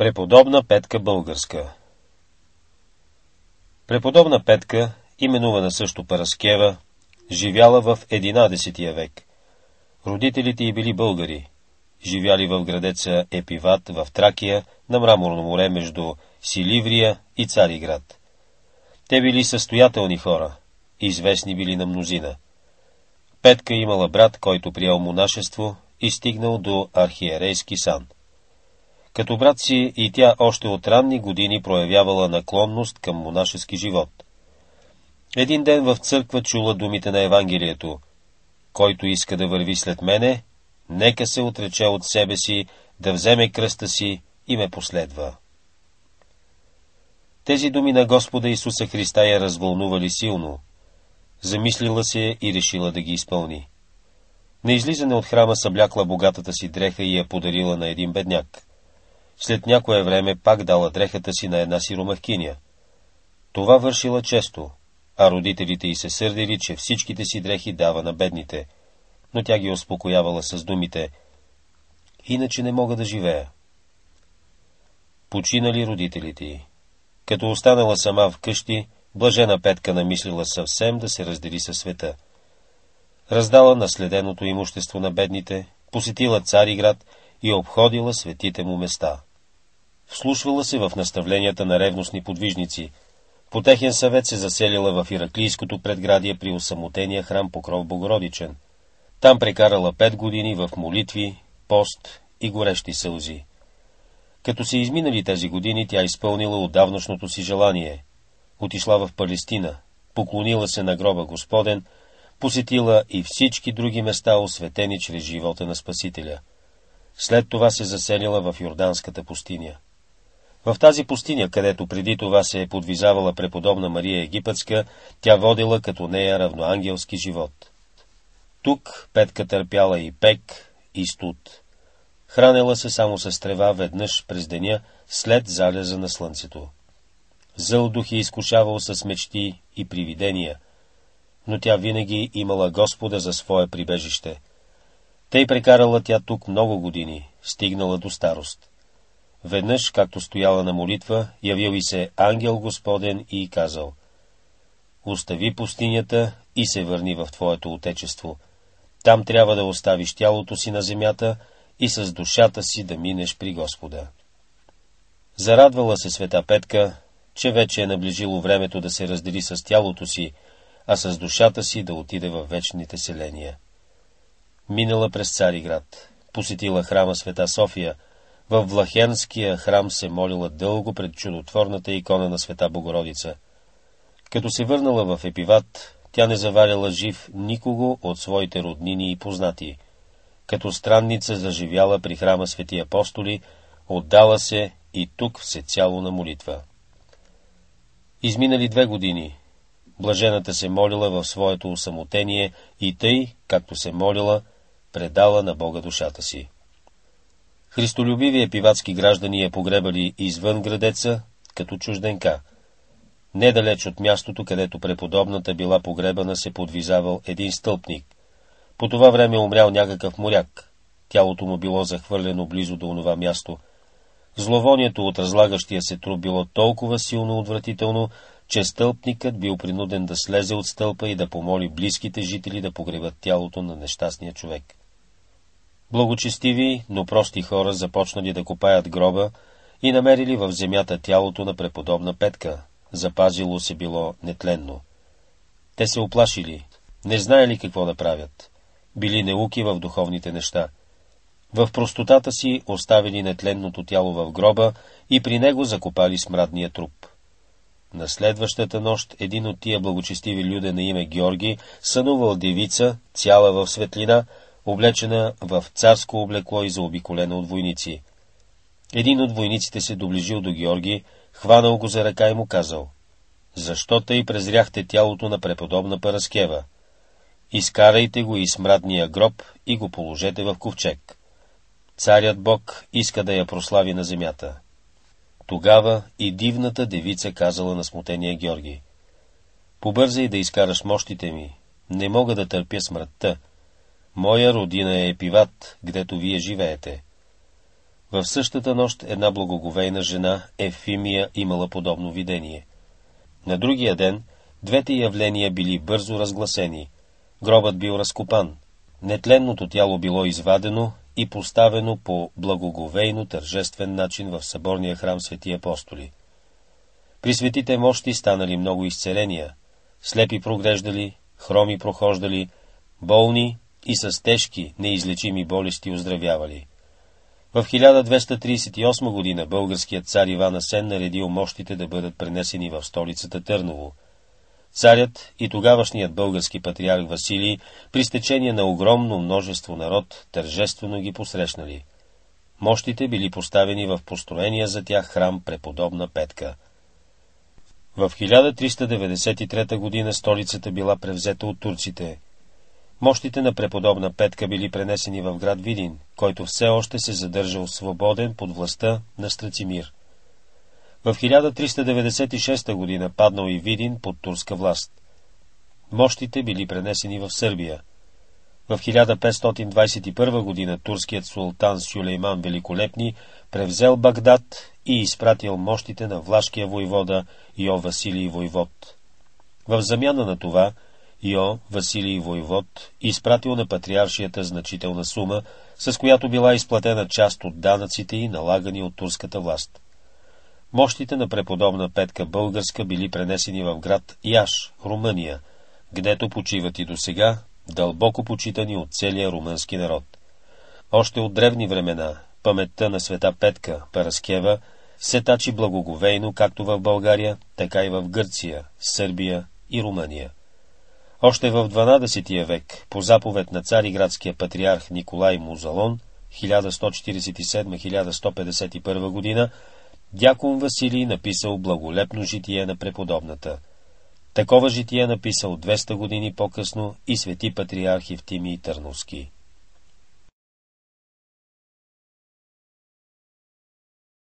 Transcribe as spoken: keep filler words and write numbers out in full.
Преподобна Петка Българска. Преподобна Петка, именувана също Параскева, живяла в единадесетия век. Родителите й били българи, живяли в градеца Епиват в Тракия, на Мраморно море между Силиврия и Цариград. Те били състоятелни хора, известни били на мнозина. Петка имала брат, който приел монашество и стигнал до архиерейски сан. Като брат си и тя още от ранни години проявявала наклонност към монашески живот. Един ден в църква чула думите на Евангелието: който иска да върви след мене, нека се отрече от себе си, да вземе кръста си и ме последва. Тези думи на Господа Исуса Христа я развълнували силно. Замислила се и решила да ги изпълни. На излизане от храма съблякла богатата си дреха и я подарила на един бедняк. След някое време пак дала дрехата си на една сиромахкиня. Това вършила често, а родителите й се сърдили, че всичките си дрехи дава на бедните, но тя ги успокоявала с думите: иначе не мога да живея. Починали родителите й. Като останала сама вкъщи, блажена Петка намислила съвсем да се раздели със света. Раздала наследеното имущество на бедните, посетила Цариград и обходила светите му места. Вслушвала се в наставленията на ревностни подвижници. По техен съвет се заселила в Ираклийското предградие при осамотения храм Покров Богородичен. Там прекарала пет години в молитви, пост и горещи сълзи. Като се изминали тези години, тя изпълнила отдавнашното си желание. Отишла в Палестина, поклонила се на гроба Господен, посетила и всички други места, осветени чрез живота на Спасителя. След това се заселила в Йорданската пустиня. В тази пустиня, където преди това се е подвизавала преподобна Мария Египетска, тя водила като нея равноангелски живот. Тук Петка търпяла и пек, и студ. Хранела се само с трева веднъж през деня, след залеза на слънцето. Зъл дух е изкушавал с мечти и привидения, но тя винаги имала Господа за свое прибежище. Тъй прекарала тя тук много години, стигнала до старост. Веднъж, както стояла на молитва, явил и се ангел Господен и казал: остави пустинята и се върни в твоето отечество. Там трябва да оставиш тялото си на земята и с душата си да минеш при Господа. Зарадвала се света Петка, че вече е наближило времето да се раздели с тялото си, а с душата си да отиде във вечните селения. Минала през Цариград, посетила храма Света София, в Влахенския храм се молила дълго пред чудотворната икона на Света Богородица. Като се върнала в Епиват, тя не заваряла жив никого от своите роднини и познати. Като странница заживяла при храма Свети Апостоли, отдала се и тук всецяло на молитва. Изминали две години. Блажената се молила в своето усамотение и тъй, както се молила, предала на Бога душата си. Христолюбиви епиватски граждани я погребали извън градеца, като чужденка. Недалеч от мястото, където преподобната била погребана, се подвизавал един стълпник. По това време умрял някакъв моряк. Тялото му било захвърлено близо до онова място. Зловонието от разлагащия се труп било толкова силно отвратително, че стълпникът бил принуден да слезе от стълпа и да помоли близките жители да погребат тялото на нещастния човек. Благочестиви, но прости хора започнали да копаят гроба и намерили в земята тялото на преподобна Петка. Запазило се било нетленно. Те се оплашили, не знаели какво да правят. Били неуки в духовните неща. В простотата си оставили нетленното тяло в гроба и при него закопали смрадния труп. На следващата нощ един от тия благочестиви люде на име Георги сънувал девица, цяла в светлина, облечена в царско облекло и заобиколена от войници. Един от войниците се доближил до Георги, хванал го за ръка и му казал: защо тъй презряхте тялото на преподобна Параскева? Изкарайте го из смрадния гроб и го положете в ковчег. Царят Бог иска да я прослави на земята. Тогава и дивната девица казала на смутения Георги: побързай да изкараш мощите ми, не мога да търпя смъртта. Моя родина е Епиват, гдето вие живеете. В същата нощ една благоговейна жена, Ефимия, имала подобно видение. На другия ден двете явления били бързо разгласени. Гробът бил разкопан, нетленното тяло било извадено и поставено по благоговейно тържествен начин в съборния храм Свети Апостоли. При светите мощи станали много изцеления, слепи прогреждали, хроми прохождали, болни и с тежки, неизлечими болести оздравявали. В хиляда двеста тридесет и осма година българският цар Иван Асен наредил мощите да бъдат пренесени в столицата Търново. Царят и тогавашният български патриарх Василий, при стечение на огромно множество народ, тържествено ги посрещнали. Мощите били поставени в построения за тях храм Преподобна Петка. В хиляда триста деветдесет и трета година столицата била превзета от турците. Мощите на Преподобна Петка били пренесени в град Видин, който все още се задържал свободен под властта на Страцимир. В хиляда триста деветдесет и шеста година паднал и Видин под турска власт. Мощите били пренесени в Сърбия. В хиляда петстотин двадесет и първа година турският султан Сюлейман Великолепни превзел Багдад и изпратил мощите на влашкия войвода Йо Василий Войвод. В замяна на това Йо Василий Войвод изпратил на патриаршията значителна сума, с която била изплатена част от данъците и налагани от турската власт. Мощите на Преподобна Петка Българска били пренесени в град Яш, Румъния, гдето почиват и досега, дълбоко почитани от целия румънски народ. Още от древни времена паметта на света Петка Параскева се тачи благоговейно както в България, така и в Гърция, Сърбия и Румъния. Още в дванадесетия век, по заповед на цариградския патриарх Николай Музалон, хиляда сто четиридесет и седма до хиляда сто петдесет и първа година, дякон Василий написал благолепно житие на преподобната. Такова житие написал двеста години по-късно и свети патриарх Евтимий Търновски.